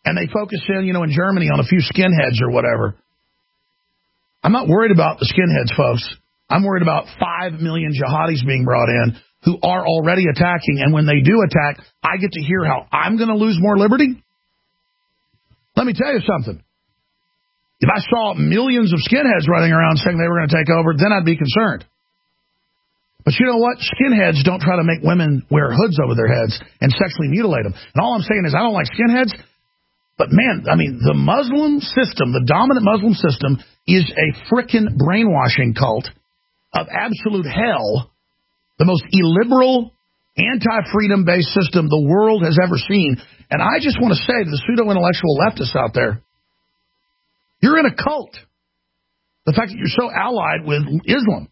and they focus in, you know, in Germany on a few skinheads or whatever. I'm not worried about the skinheads, folks. I'm worried about five million jihadis being brought in who are already attacking, and when they do attack, I get to hear how I'm going to lose more liberty? Let me tell you something. If I saw millions of skinheads running around saying they were going to take over, then I'd be concerned. But you know what? Skinheads don't try to make women wear hoods over their heads and sexually mutilate them. And all I'm saying is I don't like skinheads, but man, I mean, the Muslim system, the dominant Muslim system, is a frickin' brainwashing cult of absolute hell, the most illiberal, anti-freedom-based system the world has ever seen. And I just want to say to the pseudo-intellectual leftists out there, you're in a cult. The fact that you're so allied with Islam.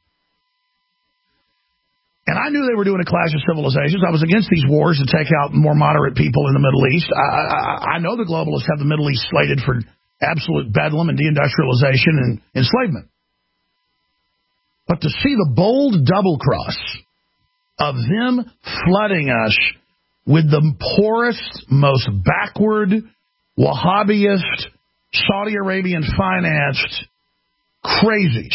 And I knew they were doing a clash of civilizations. I was against these wars to take out more moderate people in the Middle East. I, I, I know the globalists have the Middle East slated for absolute bedlam and deindustrialization and enslavement. But to see the bold double cross of them flooding us with the poorest, most backward, Wahhabist, Saudi Arabian financed crazies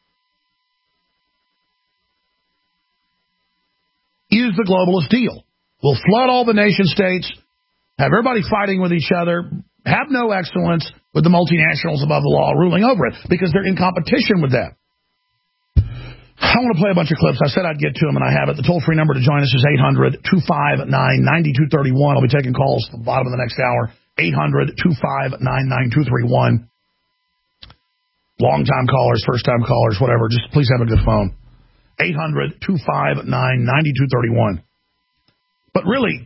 is the globalist deal. We'll flood all the nation states, have everybody fighting with each other, have no excellence with the multinationals above the law ruling over it because they're in competition with that. I want to play a bunch of clips. I said I'd get to them, and I have it. The toll-free number to join us is eight hundred, two five nine, nine two three one. I'll be taking calls at the bottom of the next hour. eight hundred, two five nine, nine two three one. Long-time callers, first-time callers, whatever. Just please have a good phone. eight hundred, two five nine, nine two three one. But really,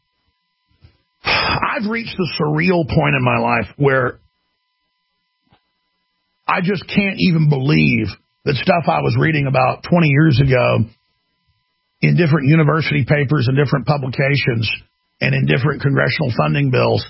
I've reached the surreal point in my life where I just can't even believe that stuff I was reading about twenty years ago in different university papers and different publications and in different congressional funding bills.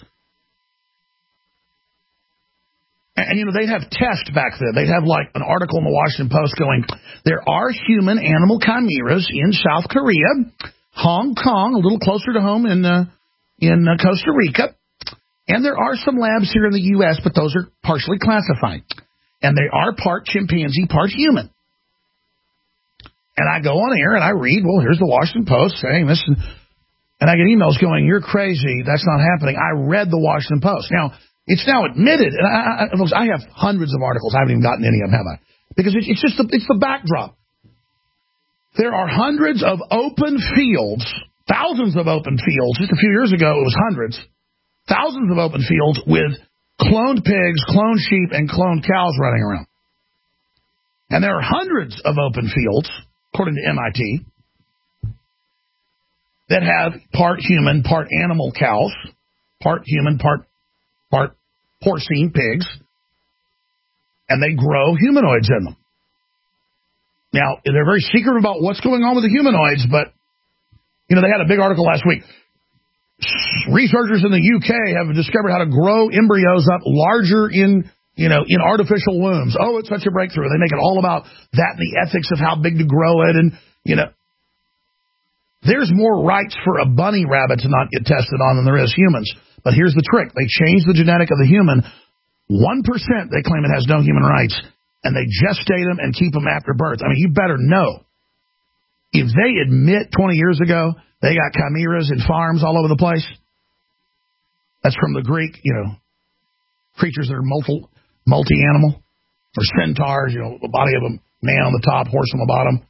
And, you know, they'd have tests back then. They'd have, like, an article in the Washington Post going, there are human-animal chimeras in South Korea, Hong Kong, a little closer to home in uh, in uh, Costa Rica, and there are some labs here in the U S, but those are partially classified. And they are part chimpanzee, part human. And I go on air and I read, well, here's the Washington Post saying this. And, and I get emails going, you're crazy. That's not happening. I read the Washington Post. Now, it's now admitted, and I, I, I have hundreds of articles. I haven't even gotten any of them, have I? Because it, it's just the, it's the backdrop. There are hundreds of open fields, thousands of open fields. Just a few years ago, it was hundreds. Thousands of open fields with cloned pigs, cloned sheep, and cloned cows running around. And there are hundreds of open fields, according to M I T, that have part human, part animal cows, part human, part part porcine pigs, and they grow humanoids in them. Now, they're very secretive about what's going on with the humanoids, but, you know, they had a big article last week. Researchers in the U K have discovered how to grow embryos up larger in, you know, in artificial wombs. Oh, it's such a breakthrough. They make it all about that and the ethics of how big to grow it. And, you know, there's more rights for a bunny rabbit to not get tested on than there is humans. But here's the trick. They change the genetic of the human. one percent they claim it has no human rights. And they gestate them and keep them after birth. I mean, you better know. If they admit twenty years ago they got chimeras in farms all over the place, that's from the Greek, you know, creatures that are multi, multi-animal, or centaurs, you know, the body of a man on the top, horse on the bottom.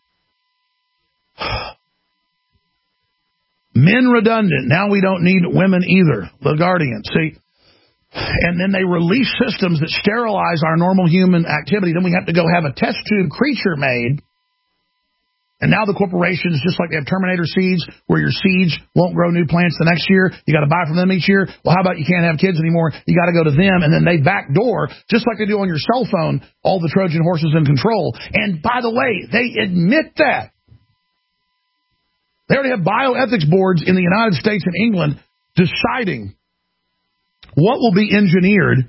Men redundant. Now we don't need women either. The Guardian. See? And then they release systems that sterilize our normal human activity. Then we have to go have a test tube creature made. And now the corporations, just like they have Terminator seeds, where your seeds won't grow new plants the next year. You got to buy from them each year. Well, how about you can't have kids anymore? You got to go to them. And then they backdoor, just like they do on your cell phone, all the Trojan horses in control. And by the way, they admit that. They already have bioethics boards in the United States and England deciding what will be engineered.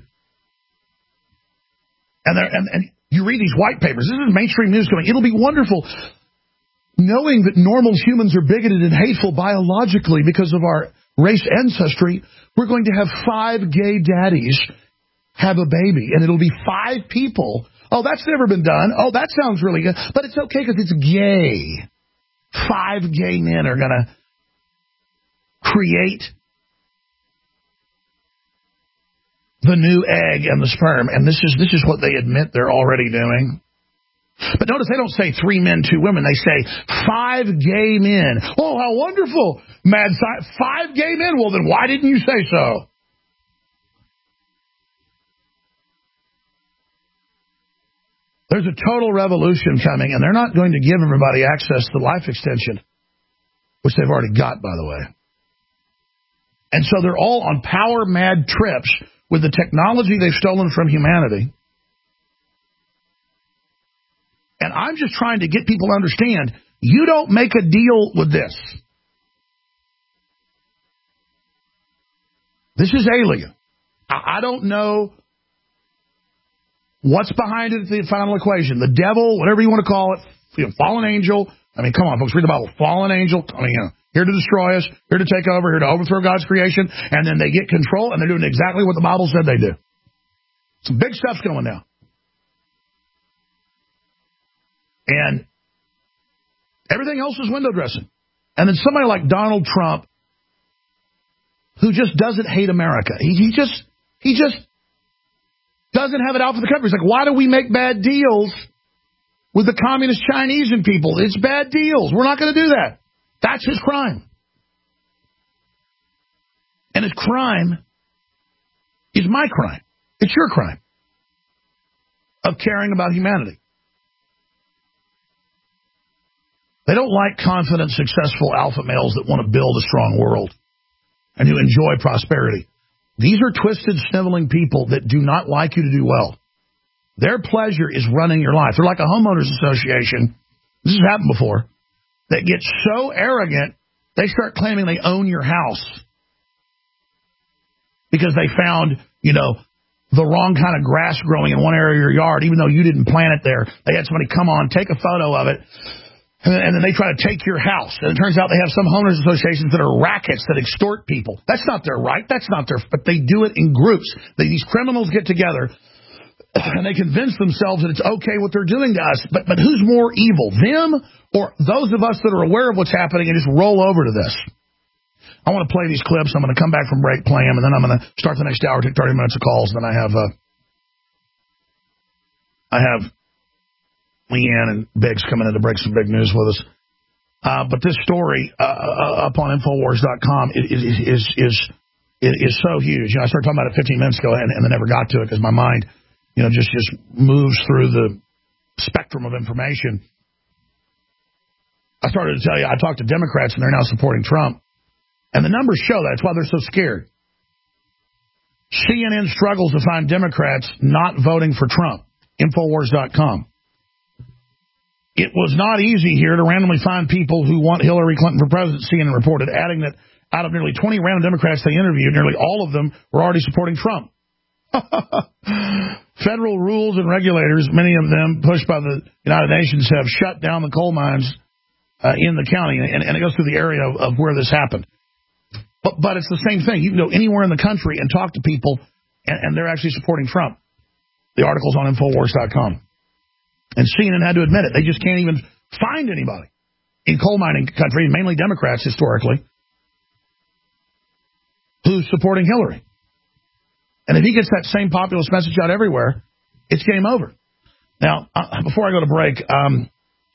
And, and, and you read these white papers. This is mainstream news going, it'll be wonderful knowing that normal humans are bigoted and hateful biologically because of our race ancestry, we're going to have five gay daddies have a baby, and it'll be five people. Oh, that's never been done. Oh, that sounds really good. But it's okay because it's gay. Five gay men are going to create the new egg and the sperm, and this is this is what they admit they're already doing. But notice they don't say three men, two women. They say five gay men. Oh, how wonderful. Mad science. Five gay men. Well, then why didn't you say so? There's a total revolution coming, and they're not going to give everybody access to life extension, which they've already got, by the way. And so they're all on power-mad trips with the technology they've stolen from humanity. And I'm just trying to get people to understand, you don't make a deal with this. This is alien. I don't know what's behind it, the final equation. The devil, whatever you want to call it, you know, fallen angel. I mean, come on, folks, read the Bible. Fallen angel, I mean, you know, here to destroy us, here to take over, here to overthrow God's creation, and then they get control, and they're doing exactly what the Bible said they do. Some big stuff's going now. And everything else is window dressing. And then somebody like Donald Trump, who just doesn't hate America. He, he just he just doesn't have it out for the country. He's like, why do we make bad deals with the communist Chinese and people? It's bad deals. We're not going to do that. That's his crime. And his crime is my crime. It's your crime of caring about humanity. They don't like confident, successful alpha males that want to build a strong world and who enjoy prosperity. These are twisted, sniveling people that do not like you to do well. Their pleasure is running your life. They're like a homeowners association. This has happened before. That gets so arrogant, they start claiming they own your house because they found, you know, the wrong kind of grass growing in one area of your yard, even though you didn't plant it there. They had somebody come on, take a photo of it, and then they try to take your house. And it turns out they have some homeowners associations that are rackets that extort people. That's not their right. That's not their... But they do it in groups. They, these criminals get together, and they convince themselves that it's okay what they're doing to us. But, but who's more evil, them or those of us that are aware of what's happening and just roll over to this? I want to play these clips. I'm going to come back from break, play them, and then I'm going to start the next hour, take thirty minutes of calls. Then I have... Uh, I have... Leanne and Biggs coming in to break some big news with us. Uh, but this story uh, uh, up on Infowars dot com is, is, is, is, is so huge. You know, I started talking about it fifteen minutes ago and, and I never got to it because my mind, you know, just, just moves through the spectrum of information. I started to tell you, I talked to Democrats and they're now supporting Trump. And the numbers show that. That's why they're so scared. C N N struggles to find Democrats not voting for Trump. Infowars dot com. It was not easy here to randomly find people who want Hillary Clinton for president, C N N reported, adding that out of nearly twenty random Democrats they interviewed, nearly all of them were already supporting Trump. Federal rules and regulators, many of them pushed by the United Nations, have shut down the coal mines uh, in the county, and, and it goes through the area of, of where this happened. But, but it's the same thing. You can go anywhere in the country and talk to people, and, and they're actually supporting Trump. The article's on Infowars dot com. And C N N had to admit it. They just can't even find anybody in coal mining country, mainly Democrats historically, who's supporting Hillary. And if he gets that same populist message out everywhere, it's game over. Now, uh, before I go to break, um,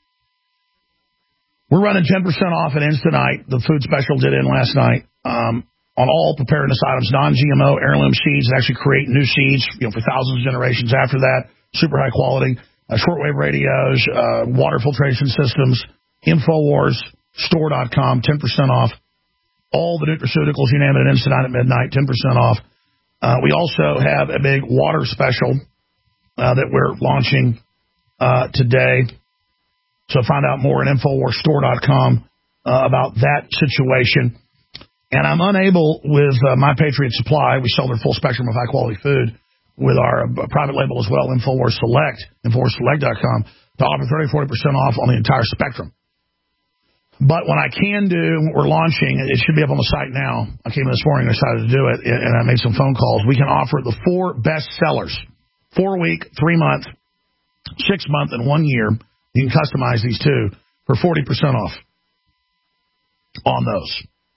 we're running ten percent off at Ends tonight. The food special did in last night um, on all preparedness items, non G M O, heirloom seeds, and actually create new seeds, you know, for thousands of generations after that, super high quality. Uh, shortwave radios, uh, water filtration systems, Infowars Store dot com, ten percent off. All the nutraceuticals, you name it, at Ends tonight at midnight, ten percent off. Uh, we also have a big water special uh, that we're launching uh, today. So find out more at Infowars Store dot com uh, about that situation. And I'm unable with uh, My Patriot Supply, we sell their full spectrum of high-quality food, with our uh, private label as well, Infowars Select, Infowars Select dot com, to offer thirty to forty percent off on the entire spectrum But when I can do, what we're launching, it should be up on the site now. I came in this morning and decided to do it, and I made some phone calls. We can offer the four best sellers, four-week, three-month, six-month, and one year. You can customize these two for forty percent off on those.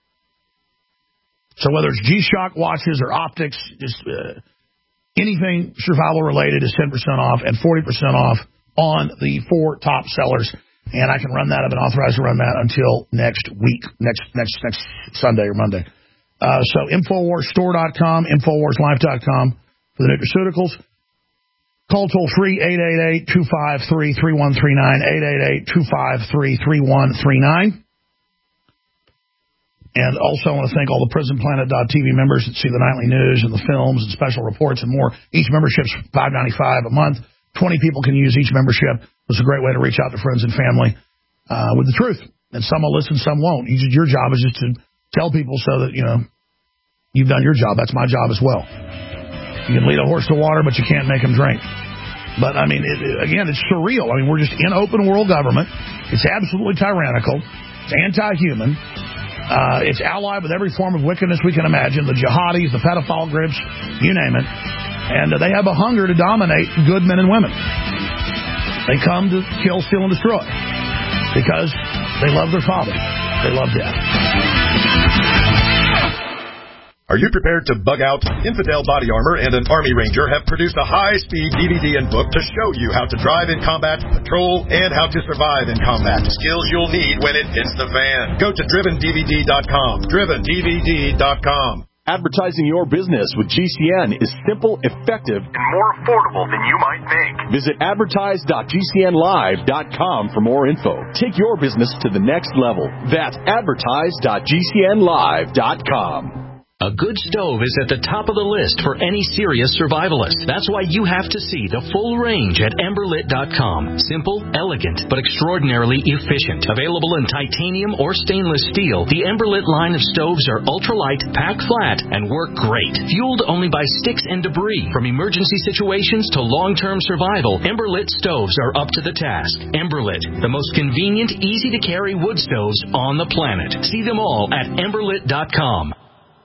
So whether it's G-Shock watches or optics, just uh, anything survival-related is ten percent off and forty percent off on the four top sellers. And I can run that. I've been authorized to run that until next week, next next next Sunday or Monday. Uh, so Infowars Store dot com, Infowars Life dot com for the nutraceuticals. Call toll-free eight eight eight, two five three, three one three nine, eight eight eight, two five three, three one three nine. And also I want to thank all the Prison Planet dot T V members that see the nightly news and the films and special reports and more. Each membership's five dollars and ninety-five cents a month. twenty people can use each membership. It's a great way to reach out to friends and family uh, with the truth. And some will listen, some won't. You, your job is just to tell people so that, you know, you've done your job. That's my job as well. You can lead a horse to water, but you can't make him drink. But, I mean, it, again, it's surreal. I mean, we're just in open world government. It's absolutely tyrannical. It's anti-human. Uh, it's allied with every form of wickedness we can imagine. The jihadis, the pedophile groups, you name it. And uh, they have a hunger to dominate good men and women. They come to kill, steal, and destroy because they love their father. They love death. Are you prepared to bug out? Infidel Body Armor and an Army Ranger have produced a high-speed D V D and book to show you how to drive in combat, patrol, and how to survive in combat. Skills you'll need when it hits the fan. Go to driven D V D dot com. driven D V D dot com. Advertising your business with G C N is simple, effective, and more affordable than you might think. Visit advertise dot G C N live dot com for more info. Take your business to the next level. That's advertise dot G C N live dot com. A good stove is at the top of the list for any serious survivalist. That's why you have to see the full range at Ember Lit dot com. Simple, elegant, but extraordinarily efficient. Available in titanium or stainless steel, the Ember Lit line of stoves are ultralight, pack flat, and work great. Fueled only by sticks and debris. From emergency situations to long-term survival, Ember Lit stoves are up to the task. Ember Lit, the most convenient, easy-to-carry wood stoves on the planet. See them all at Ember Lit dot com.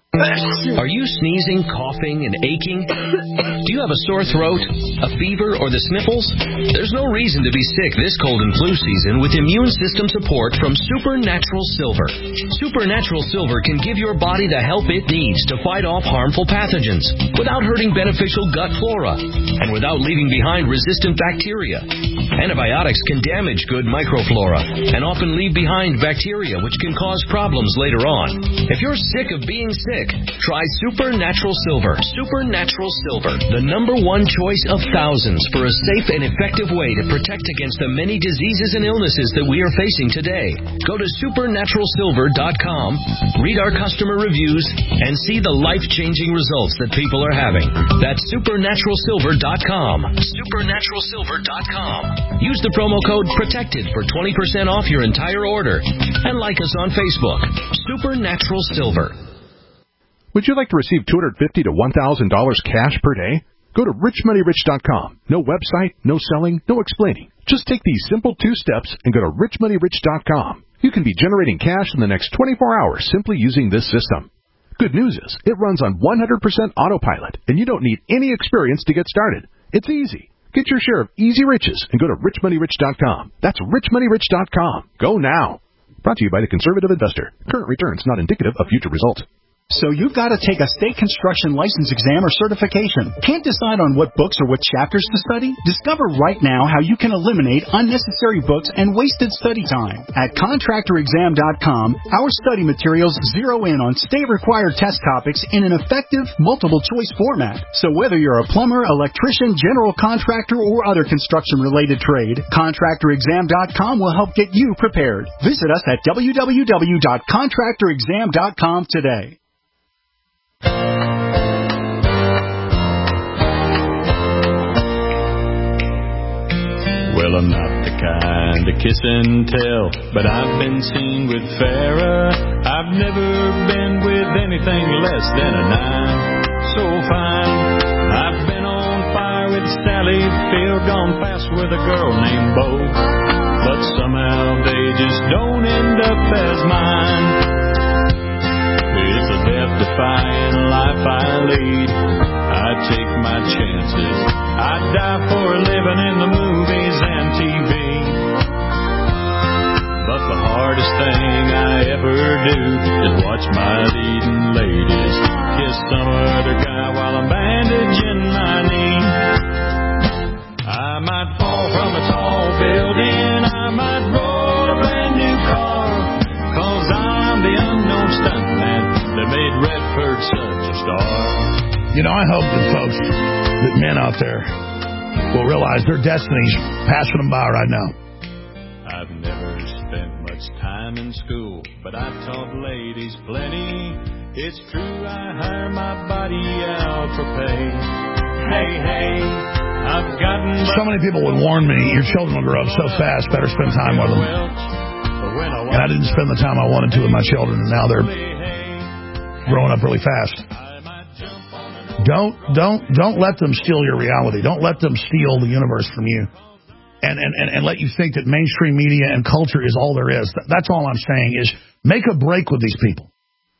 Are you sneezing, coughing, and aching? Do you have a sore throat, a fever, or the sniffles? There's no reason to be sick this cold and flu season with immune system support from Supernatural Silver. Supernatural Silver can give your body the help it needs to fight off harmful pathogens without hurting beneficial gut flora and without leaving behind resistant bacteria. Antibiotics can damage good microflora and often leave behind bacteria which can cause problems later on. If you're sick of being sick, try Supernatural Silver. Supernatural Silver, the number one choice of thousands for a safe and effective way to protect against the many diseases and illnesses that we are facing today. Go to supernatural silver dot com, read our customer reviews, and see the life-changing results that people are having. That's supernatural silver dot com. supernatural silver dot com. Use the promo code PROTECTED for twenty percent off your entire order. And like us on Facebook. Supernatural Silver. Would you like to receive two hundred fifty dollars to one thousand dollars cash per day? Go to rich money rich dot com. No website, no selling, no explaining. Just take these simple two steps and go to rich money rich dot com. You can be generating cash in the next twenty-four hours simply using this system. Good news is, it runs on one hundred percent autopilot, and you don't need any experience to get started. It's easy. Get your share of easy riches and go to rich money rich dot com. That's rich money rich dot com. Go now. Brought to you by the Conservative Investor. Current returns not indicative of future results. So you've got to take a state construction license exam or certification. Can't decide on what books or what chapters to study? Discover right now how you can eliminate unnecessary books and wasted study time. At contractor exam dot com, our study materials zero in on state-required test topics in an effective, multiple-choice format. So whether you're a plumber, electrician, general contractor, or other construction-related trade, contractor exam dot com will help get you prepared. Visit us at w w w dot contractor exam dot com today. Well, I'm not the kind to kiss and tell, but I've been seen with Farrah. I've never been with anything less than a nine. So fine. I've been on fire with Sally Field, gone fast with a girl named Bo. But but somehow they just don't end up as mine. It's a death-defying life I lead. I take my chances. I die for a living in the movies and T V. But the hardest thing I ever do is watch my leading ladies kiss some other guy while I'm bandaging my knee. I might fall from a tall building, I might roll a brand new car, 'cause I'm the unknown stuntman that made Redford such a star. You know, I hope that folks, that men out there, will realize their destiny's passing them by right now. I've never spent much time in school, but I taught ladies plenty. It's true, I hire my body out for pay. Hey, hey, I've gotten... So many people would warn me, your children will grow up so fast, better spend time with them. And I didn't spend the time I wanted to with my children, and now they're growing up really fast. Don't, don't, don't let them steal your reality. Don't let them steal the universe from you. And, and, and, and let you think that mainstream media and culture is all there is. That's all I'm saying is make a break with these people.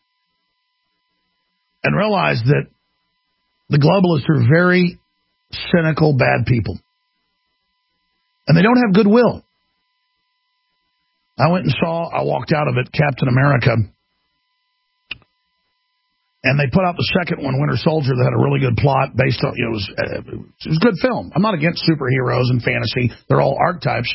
And realize that the globalists are very cynical, bad people. And they don't have goodwill. I went and saw, I walked out of it, Captain America. And they put out the second one, Winter Soldier, that had a really good plot based on, you know, it was, uh, it was a good film. I'm not against superheroes and fantasy. They're all archetypes.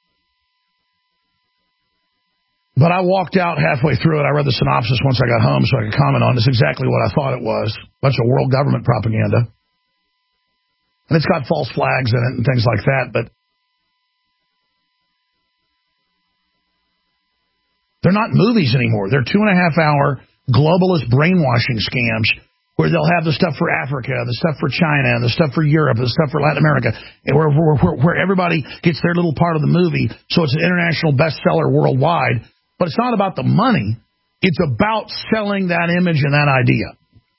But I walked out halfway through it. I read the synopsis once I got home so I could comment on it. It's exactly what I thought it was. A bunch of world government propaganda. And it's got false flags in it and things like that. But they're not movies anymore. They're two and a half hour globalist brainwashing scams where they'll have the stuff for Africa, the stuff for China, the stuff for Europe, the stuff for Latin America, and where, where, where everybody gets their little part of the movie. So it's an international bestseller worldwide. But it's not about the money. It's about selling that image and that idea.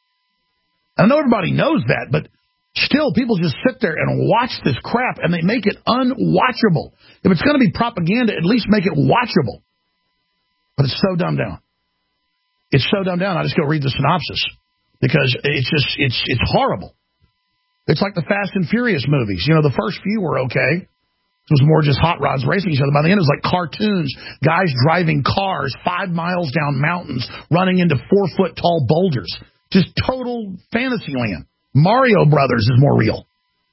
I know everybody knows that, but still people just sit there and watch this crap, and they make it unwatchable. If it's going to be propaganda, at least make it watchable. But it's so dumbed down. It's so dumbed down, I just go read the synopsis. Because it's just, it's it's horrible. It's like the Fast and Furious movies. You know, the first few were okay. It was more just hot rods racing each other. By the end, it was like cartoons, guys driving cars five miles down mountains, running into four-foot-tall boulders. Just total fantasy land. Mario Brothers is more real.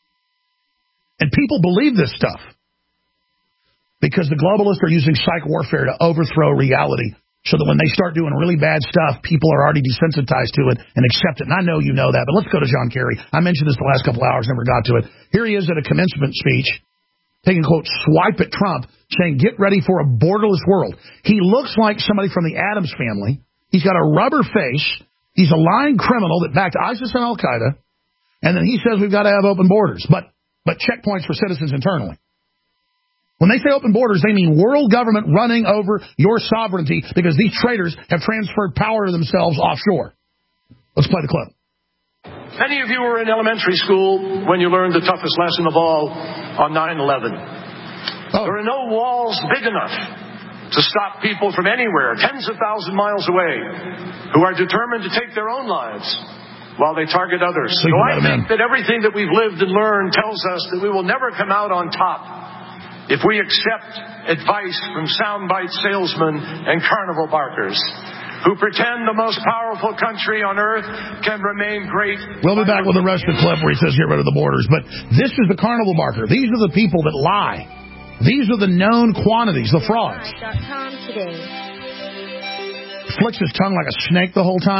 And people believe this stuff. Because the globalists are using psych warfare to overthrow reality. So that when they start doing really bad stuff, people are already desensitized to it and accept it. And I know you know that, but let's go to John Kerry. I mentioned this the last couple hours, never got to it. Here he is at a commencement speech, taking, quote, swipe at Trump, saying, get ready for a borderless world. He looks like somebody from the Addams family. He's got a rubber face. He's a lying criminal that backed ISIS and Al-Qaeda. And then he says we've got to have open borders, but but checkpoints for citizens internally. When they say open borders, they mean world government running over your sovereignty because these traitors have transferred power to themselves offshore. Let's play the clip. Many of you were in elementary school when you learned the toughest lesson of all on nine eleven. Oh. There are no walls big enough to stop people from anywhere, tens of thousands of miles away, who are determined to take their own lives while they target others. So I think that everything that we've lived and learned tells us that we will never come out on top if we accept advice from soundbite salesmen and carnival barkers who pretend the most powerful country on earth can remain great. We'll be back with the rest of the clip where he says get rid of the borders. But this is the carnival barker. These are the people that lie. These are the known quantities, the frauds. Flicks his tongue like a snake the whole time.